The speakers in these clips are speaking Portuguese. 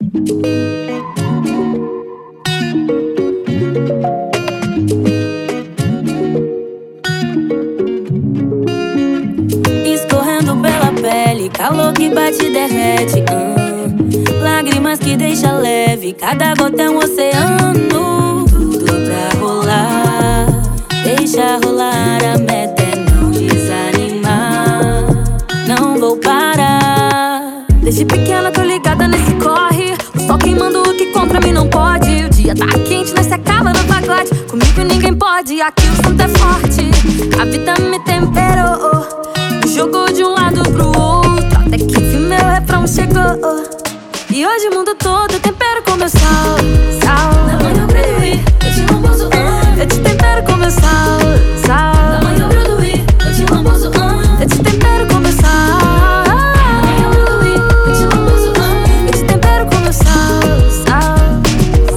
Escorrendo pela pele, calor que bate e derrete. Lágrimas que deixa leve, cada gota é um oceano. Tudo pra rolar, deixa rolar. A meta é não desanimar, não vou parar. Desde pequena tô ligada nesse corre, o sol queimando o que contra mim não pode. O dia tá quente, nós se acaba no pacote. Comigo ninguém pode, aqui o santo é forte. A vida me temperou, me jogou de um lado pro outro, até que enfim meu refrão chegou. E hoje o mundo todo tempero com meu sal, sal. Na manhã eu brilho, eu te lambo zoando. Eu te tempero com meu sal, sal. Na manhã eu brilho, eu te lambo zoando. Eu te tempero com meu sal. Na manhã eu brilho, eu te lambo zoando. Eu te tempero com meu sal, sal,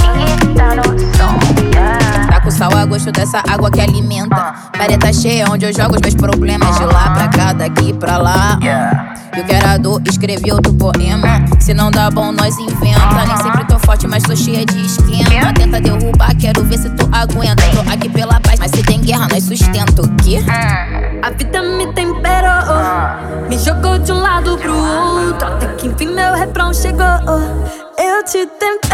sal. Tá com sal a gosto dessa água que alimenta. Maré cheia onde eu jogo os meus problemas. De lá pra cá, daqui pra lá. E o que era dor, escrevi outro poema. Se não dá bom, nós inventa. Nem sempre tô forte, mas tô cheia de esquema. Tenta derrubar, quero ver se tu aguenta. Tô aqui pela paz, mas se tem guerra, nós sustenta o quê? A vida me temperou, me jogou de um lado pro outro, até que enfim meu refrão chegou. Eu te tempero.